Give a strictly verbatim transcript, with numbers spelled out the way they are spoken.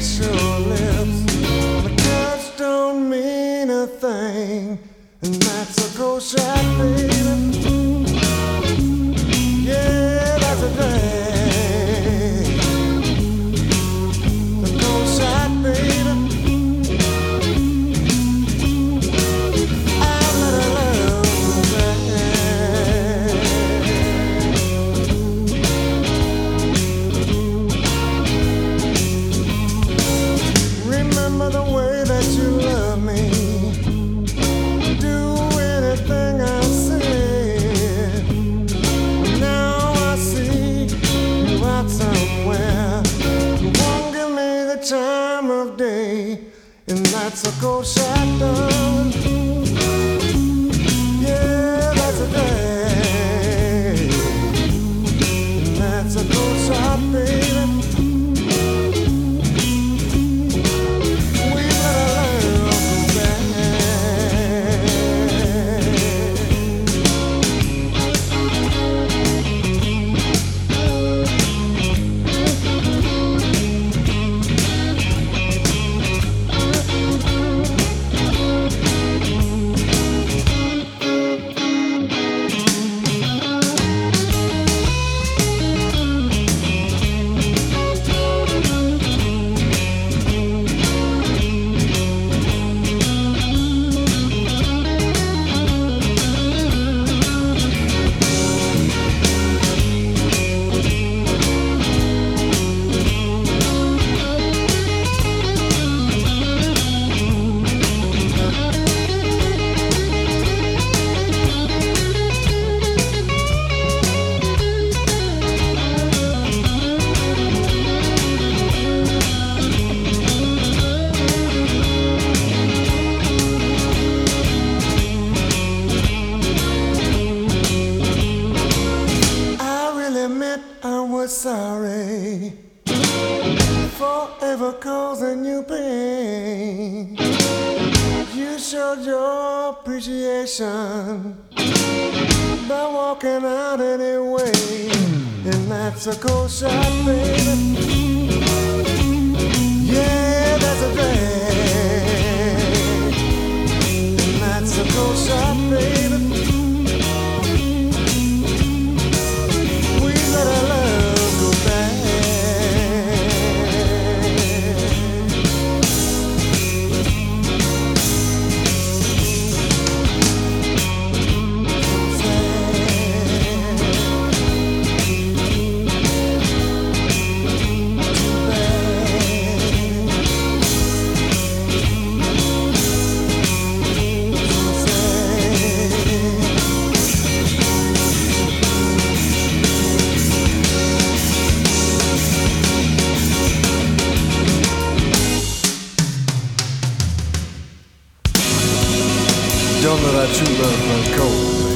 kiss your lips. The touch don't mean a thing, and that's a cold shot, baby. Yeah, that's a thing. The cold shot, baby. I let her love back. Remember the way that you love me. Do anything I said. Now I see you out somewhere. You won't give me the time of day, and that's a cold shot, done. Yeah, that's a day. And that's a cold shot, baby. I was sorry for ever causing you pain. You showed your appreciation by walking out anyway, and that's a cold shot, baby. Yeah, that's a thing, and that's a cold shot, baby. Don't let our true love run cold.